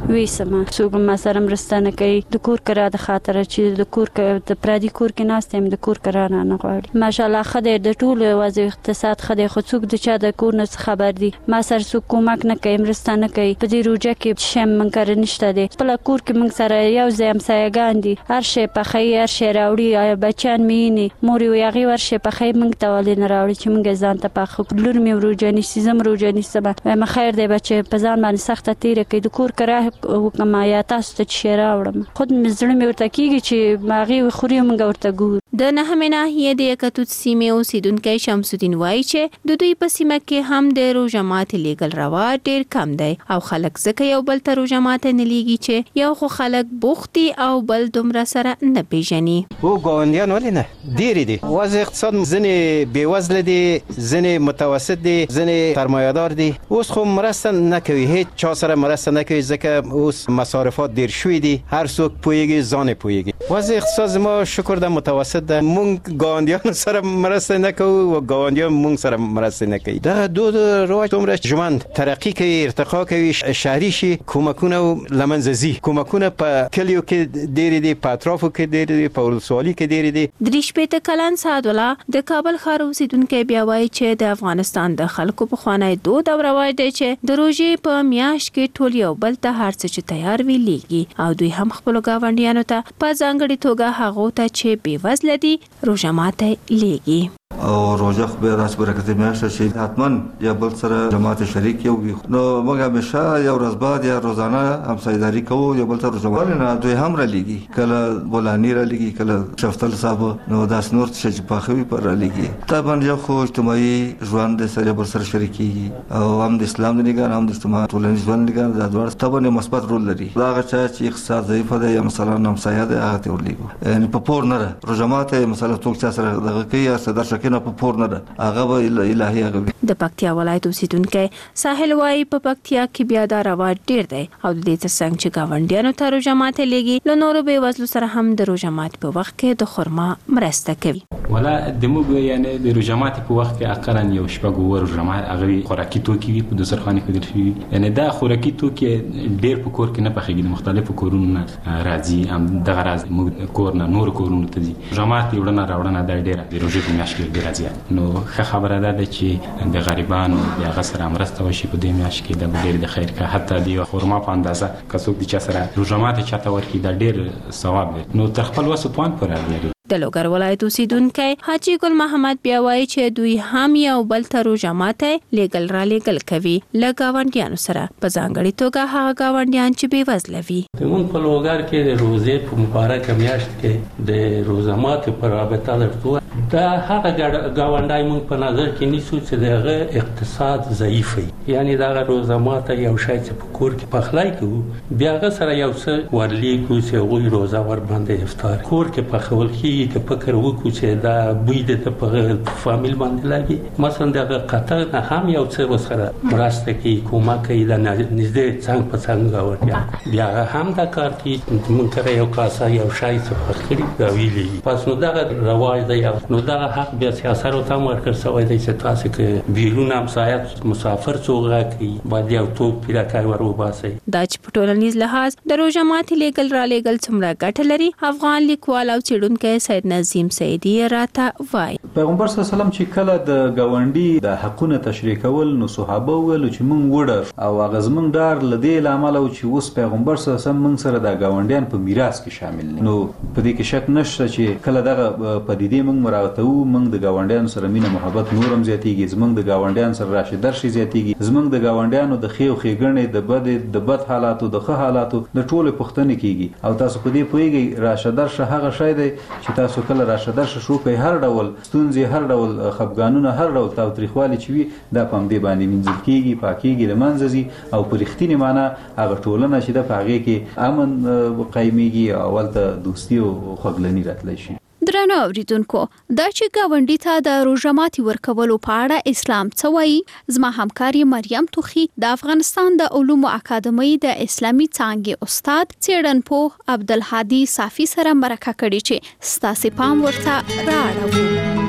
وېسم څوک ما سره مرسته نه کوي د کور کرا د خاطر چې د کور د پردي کور کې ناستم د کور کرا نه غواړي ماشاءالله خدای د ټول وضع اقتصاد خدای خو څوک د چا د کور نه خبر دي ما سره څوک کومک نه کوي مرسته نه کوي په دې روجه کې شم من کار نشته دي په کور کې موږ سره یو ځای همسایګان دي هر شی په خیر هر شی راوړي بچان مینی مور یو هغه ورشه په خیر موږ ته ولې نه راوړي چې موږ ځان ته په لور مې روجه نشي زم روجه نشم ما خیر دی بچي په ځان باندې سخته تیر کوي د کور کرا وکما یا تاسو ته شی راوړم خود مې زړه مې ورته کیږي چې ماغي خوري موږ ورته ګور د نهمه ناحیه د یکتوت سیمې اوسیدونکو شمس الدین وایي چې د دوی په سیمه کې هم د روژه ماتي لیګل رواج ډیر کم دی او خلک ځکه یو بل ته روژه ماتي نه لیږي چې یو خو خلک بوختي او بل دومره سره نه پیژني او ګاونډیان ولې نه ډیر دي وضع اقتصاد ځنې بیوزله دي ځنې متوسط دي ځنې سرمایه‌دار دي اوس خو مرسته نه کوي هیڅ چا سره مرسته نه کوي ځکه اوس مصارفات ډیر شوي دي هر څوک پوهیږي ځان پوهیږي وضع اقتصاد ما شکر ده متوسط ده مونږ ګاونډیان سره مرسته نه کوو او ګاونډیان مونږ سره مرسته نه کوي دا دو رواج دومره ژوند ترقی کوي ارتقا کوي شهري شي کومکونه لمنځه ځي کومکونه په کلیو کې ډېر دي په اطرافو کې ډېر دي په ولسوالۍ کې ډېر دي دریش پته کلن سعد الله د کابل ښار اوسیدونکو بیا وایي چې د افغانستان د خلکو په خوانای دود او رواج دی چې د روژې په میاشت کې ټول یو بل ته هر څه چې تیار وي لیږي او دوی هم خپل گاونډیانو ته په ځانګړي توګه هغه ته چې بیوزله دي روژه ماته لیږي او روزه خو به راځي برکت میاشت شي حتمن یا بل سره جماعت شریک یو نو موږ همیشه یو ورځ بعد یا روزانه همسایداری کوو یو بل سره روزه نه دوی هم را لګي کله بولانی را لګي کله شفتل صاحب نو داس نور چې په خوي پر را لګي طبعا یو خو اجتماعي ژوند سره بل سره شریکي او هم د اسلام د نگاه هم د اجتماع ټولنیز ژوند نگاه د دوه طبعا مثبت رول لري دا چې اقتصاد ضعیف دی یا مثلا همسایه ده هغه ته ورلګو یعنی په پور نه روزه ماته مثلا څوک سره دغه کوي یا صدر کنه په پور نه ده هغه به الهي هغه د پکتیا ولایت اوسیدونکو ساحل وای په پکتیا کې بیا دا رواج ډیر دی او د دې ترڅنګ چې گاونډیانو ته روژه ماته لیږي له نورو به وزلو سره هم د روژه ماتي په وخت کې د خرما مرسته کوي ولا د موږ یعنی د روژه ماتي په وخت کې اقلا یو شپږ ور روژه مات هغه خوراکي توکي وي په دسترخوان کې دل شي یعنی دا خوراکي توکي ډیر په کور کې نه پخېږي مختلفو کورونو نه راځي هم دغه راز موږ کور نه نور کورونو ته دي روژه ماتي وړاندې راوړنه د ډیره د روژې په میاشت کې ډیر راځي نو ښه خبره ده چې د غریبانو د هغه سره مرسته وشي په دې میاشت کې د ډېر د خیر کا حتی د خرما په اندازه که څوک د چا سره روژه ماتي چاته ورکړي دا ډېر ثواب دی نو تر خپل وس توان پورې لري د لوګر ولایت اوسیدونکو حاجی ګل محمد بیا وایي چې دوی هم یو بل ته روژه ماته لیګل را لیګل کوي لګاونډیانو سره په ځانګړي توګه هغه گاونډیان چې بیوزله وي موږ په لوګر کې د روزې په مبارکه میاشت کې د روژه ماتي پر رابطه لرو دا هغه گاونډای موږ په نظر کې نیسو چې دغه اقتصاد ضعیف وي یعنی دا روزه ماته یو شای چې په کور کې پخلای کوو بیا هغه سره یو څه ورلیکو چې غوي روزه ور باندې افطار کور کې پخول کی که فکر وکړو چې دا بوی د په فامیل باندې لګي مثلا د قطر نه هم یو څه وسره مرسته کوي کومک کوي د نږدې څنګه په څنګه ورته بیا هم دا کار کوي مونږ کړه یو کاسه یو شای څه فکرې دا ویلي پس نو دا رواج دی نو دا حق بیا سیاست او تم ورکړ سوی دی چې تاسو کې بیرون هم سایت مسافر څوګه کوي باید یو توپ پیراکای ورو باسي دا چې په ټولنیز لحاظ د روژه ماتي لیګل را لیګل څومره ګټه لري افغان لیکوال او څېړونکی سید نظیم سیدی راته وای پیغمبر صلی الله علیه وسلم چې کله د گاونډي د حقونه تشریح کول نو صحابه ویل چې مونږ وړر او هغه زمونږ ډار لدې لامل او چې اوس پیغمبر صلی الله علیه وسلم مونږ سره د گاونډیان په میراث کې شامل دي نو په دې کې شک نشته چې کله دغه پدیدې مونږ مراوته وو مونږ د گاونډیانو سره مینه محبت نورم زیاتیږي زمونږ د گاونډیانو سره راشي درشي زیاتیږي زمونږ د گاونډیانو د خیو خېګنې د بد حالاتو د ښه حالاتو د ټولو پوښتنې کیږي او تاسو په دې پوهیږئ راشه درشه هغه شی دی چې تاسو کله راشه درشه شو کوي هر ډول ستونزې هر ډول خفګانونه هر ډول تاوتریخوالي چې وي دا په همدې باندې مینځل کیږي پاکیږي له منځه ځي او په رښتینې معنا هغه ټولنه چې د په هغې کې امن قایمیږي او هلته دوستي او خوږلني راتلی شي درنو اوریدونکو دا چې گاونډي ته د روژه ماتي ورکولو په اړه اسلام څه وایي زما همکار مریم توخی د افغانستان د علومو اکاډمۍ د اسلامي څانګې استاد څېړنپوه عبدالهادي صافي سره مرکه کړې چې ستاسو پام ورته رااړوو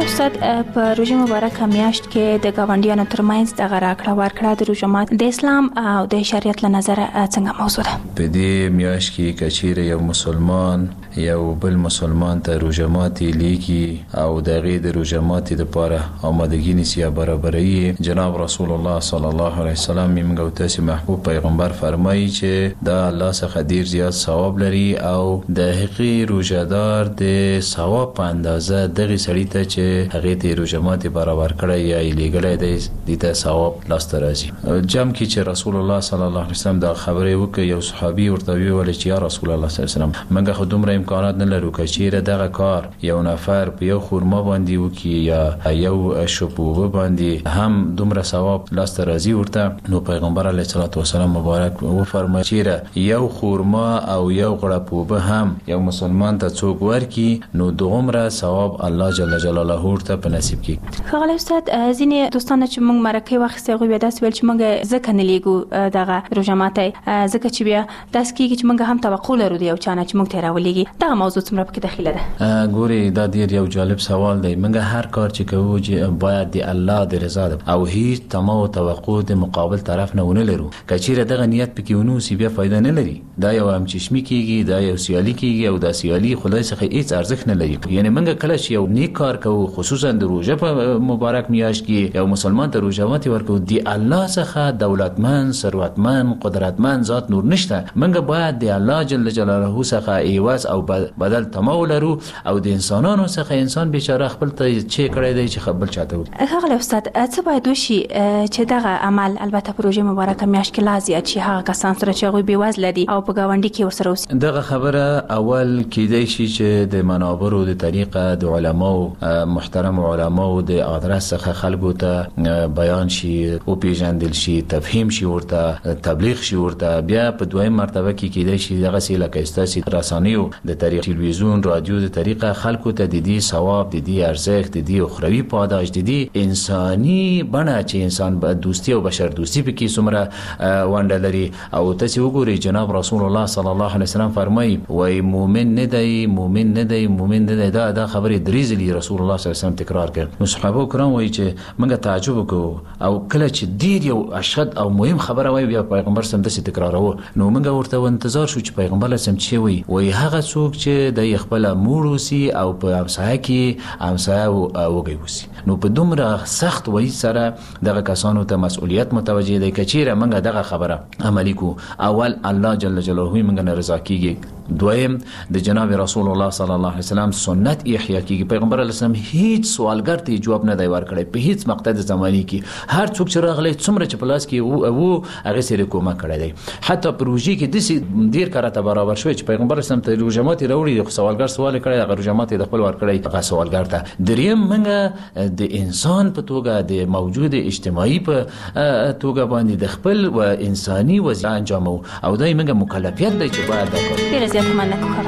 استاد په روژه مبارکه میاشت کې د ګاونډیانو ترمنځ د راکړه ورکړه د روژه مات د اسلام او د شریعت له نظره څنګه موضوع ده؟ په دې میاشت کې کچیر یو مسلمان یو بل مسلمان ته روژه ماتي لیکي او د غي د روژه ماتي لپاره آمادګي نیسي برابرۍ. جناب رسول الله صلی الله علیه وسلم موږ ته محبوب پیغمبر فرمایي چې دا الله څخه ډیر زیات ثواب لري او د حقیقي روژهدار د ثواب په اندازه دغه سړی ته چې هغه ته روژه ماتي برابر کړی یا لګلای دی د ثواب لاسته راځي. جام کې چې رسول الله صلی الله علیه وسلم دا خبره وکړه یو صحابي ورته ویل چې یا رسول الله صلی الله علیه وسلم موږ خو دومره امکانات نه لرو چې دغه کار یو نفر په یو خورما باندې وکي یا یو شپوه باندې هم دومره ثواب لاسته راځي ورته. نو پیغمبر علیه الصلاۃ والسلام مبارک و فرمایي چې یو خورما او یو غړپوبه هم یو مسلمان ته څوک ورکی نو دومره ثواب الله جل جلاله ورته په نصیب کړي. خغل استاد ځینې دوستان چې موږ مرکه واخیسته غوې داس ویل چې موږ ځکه نه لیګو دغه روژه ماتي ځکه چې بیا داس کېږي چې موږ هم توقع لرو د یو چانه چې موږ ته راولېږي. دا موضوع څومره پکې داخله ده؟ ګوري دا ډیر یو جالب سوال دی. موږ هر کار چې کوو چې باید د الله د رضا او هیڅ تمه او توقع د مقابل طرف نه ونه لرو. کچېره دغه نیت پکې ونو سی بیا فائدہ نه لري. دا یو هم چشمي کېږي دا یو سیالي کېږي او دا سیالي خدای څخه هیڅ ارزښت نه لري. یعنی موږ کله چې یو نیک کار کوو خصوصا د روژه په مبارک میاشت کې یو مسلمان ته روژه ماتي ورکو دی الله څخه دولتمن ثروتمن قدرتمن ذات نور نشته. موږ باید د الله جل جلاله څخه ایواز او بدل تمو لرو او د انسانانو څخه انسان بیچاره خپل ته چې کړی دی چې خپل چاته وي. هغه استاد څه باید وشي چې دغه عمل البته پروژه مبارکه میاشت کې لازم چې هغه کسان سره چې غوي بیوزله دي او په گاونډي کې ورسره اوسي دغه خبره اول کېدای شي چې د منابرو د طریقه د علماو محترم علماو د ادرس څخه خلکو ته بیان شي او پیژندل شي تفهیم شي ورته تبلیغ شي ورته. بیا په دویم مرتبه کې کېدای شي دغه سیله کېستاسي رسانیو د طریق تلویزیون رادیو د طریقه خلکو ته د دې ثواب د دې ارزښت د دې اخروی پاداش د دې انساني بڼه چې انسان به دوستي او بشر دوستي پکې څومره ونډه لري. او تاسو وګورئ جناب رسول الله صلی الله علیه وسلم فرمایي وای مؤمن نه دی مؤمن نه دی مؤمن نه دی. دا خبره دریزلی رسول الله صلی الله علیه وسلم تکرار کړ. نو صحابه کرام وایي چې موږ تعجب وکړو او کله چې ډیر یو اشد او مهم خبره وایي بیا پیغمبر سم د تکراروه نو موږ ورته انتظار شو چې پیغمبر سم چې وایي هغه څوک چې د خپل موروسی او په همسایه کې همسایه وګي وسی. نو په دومره سخت وای سره دغه کسانو ته مسؤلیت متوجه دی کچیره موږ دغه خبره عملی کو. اول الله جل جلاله موږ نه رضا کیږي. دویم د جناب رسول الله صلی الله علیه وسلم سنت احیا کیږي. پیغمبر علیه السلام هیڅ سوالګر ته جواب نه دی ورکړی په هیڅ مقطع د زمانی کې. هر څوک چې راغلی څومره چې پلاس کې وو هغه سره کومه کړی دی. حتی پروژې کې د ډیر کارته برابر شوی چې پیغمبر اسلام ته روجمات وروړي سوالګر سوال کړی هغه روجمات د خپل ور کړی هغه سوالګر ته. دریم موږ د انسان په توګه د موجود اجتماعي په توګه باندې د خپل و انساني وظیفه انجامو او دای موږ مکلفیت دی چې باید وکړو. ډیر زیات مننه کوم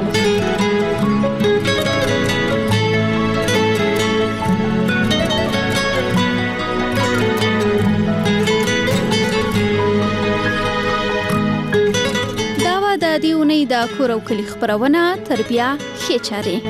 د دې اونۍ د کور او کلی خبرونه تربیه ښه چاري.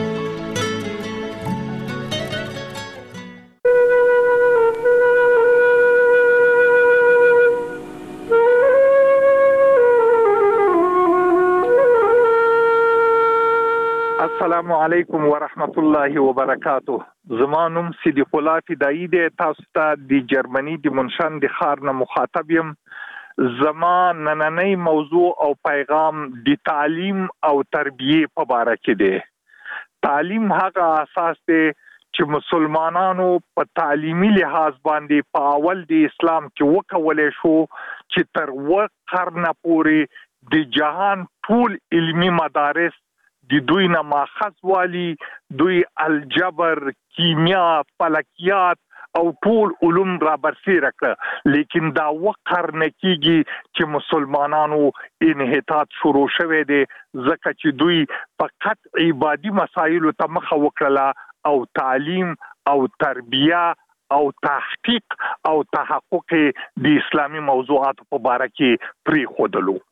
السلام علیکم ورحمت الله وبرکاته. زمانم صدیق الله فدایی د تاسو ته د جرمني د منشن د خار نه مخاطب یم. زمان نننی موضوع او پیغام د تعلیم او تربیه په اړه کې دی. تعلیم هغه اساس دی چې مسلمانانو په تعلیمي لحاظ باندې په اول د اسلام کې وکولې شو چې تر وخت قرن پورې د جهان ټول علمی مدارس د دوی نه ماخذ والی دوی الجبر کیمیا فلکیات او ټول علوم را برسېره کړه. لیکن دا وقر نه کیږي چې مسلمانانو انحطاط شروع شوه دي ځکه چې دوی فقط عبادي مسایلو ته مخه وکړه او تعلیم او تربیه او تحقیق او تحقق د اسلامي موضوعات په اړه کې پری خودلو.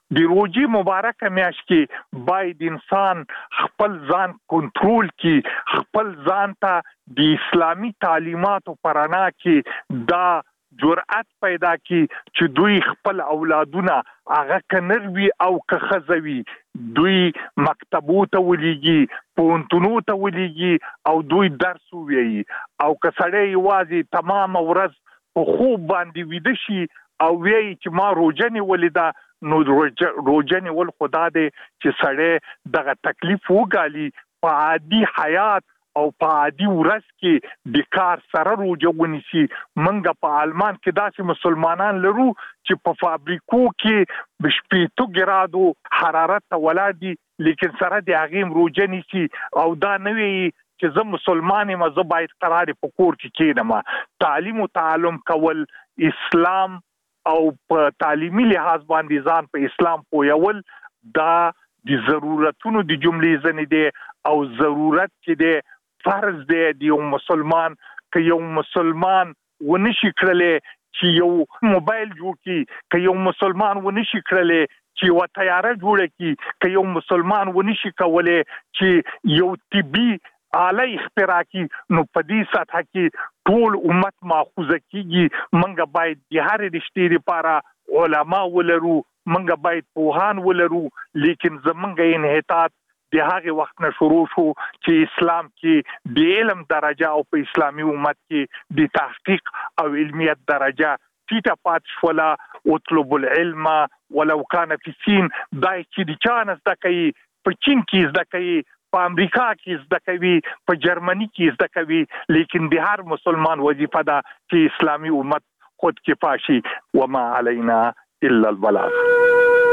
د روزي مبارکه میاشت کې باید انسان خپل ځان کنټرول کړي، خپل ځان ته د اسلامي تعلیماتو پرانا کې دا جرأت پیدا کی چې دوی خپل اولادونه هغه کنروي او کخزوي، دوی مکتبو ته ولېږي، پوهنتونو ته ولېږي او دوی درس ووایي. او که سړی یوازې تمام ورځ په خوب باندې ویده شي او وایي چې ما روژه نیولې ده، نو روژه نیول خدا دی چې سړی دغه تکلیف وګالي په عادي حیات او په عادي ورځ کې د کار سره روژه ونیسي. منګه په آلمان کې داسې مسلمانان لرو چې په فابریکو کې 80 ګرادو حرارت ته ولاړ دي، لیکن سره د هغې روژه نیسي او دا نه وي چې زه مسلمان یم زه باید قرار په کور کې کېنم. تعلیم او تعلم کول، اسلام او په تعلیمي لحاظ باندې ځان په اسلام پویول دا د ضرورتونو د جملې ځنې دی او ضرورت چې دی فرض دی د یو مسلمان. که یو مسلمان ونشي کړلی چې یو موبایل جوړ کړي، که یو مسلمان ونشي کړلی چې یو طیاره جوړه کړي، که یو مسلمان ونشي کولی چې یو طبي آله اختراع کړي، نو په دې سطح کې ټول امت ماخوذه کیږي. منګه باید د هرې رشتې لپاره علما ولرو، منګه باید پوهان ولرو، لیکن زمونږ انحطاط د هغه وخت نه شروع شو چې اسلام کې د علم درجه او په اسلامي امت کې د تحقیق او علمیت درجه ټیټه پاتې شوله. اطلب العلم ولو کان فی الصین، دا چې د چا نه زده کوي، په چین کې زده کوي، په امریکا کې زده کوي، په جرمني کې زده کوي، لیکن د هر مسلمان وظیفه ده چې اسلامي امت خود کفا شي. وما علینا الا البلاغ.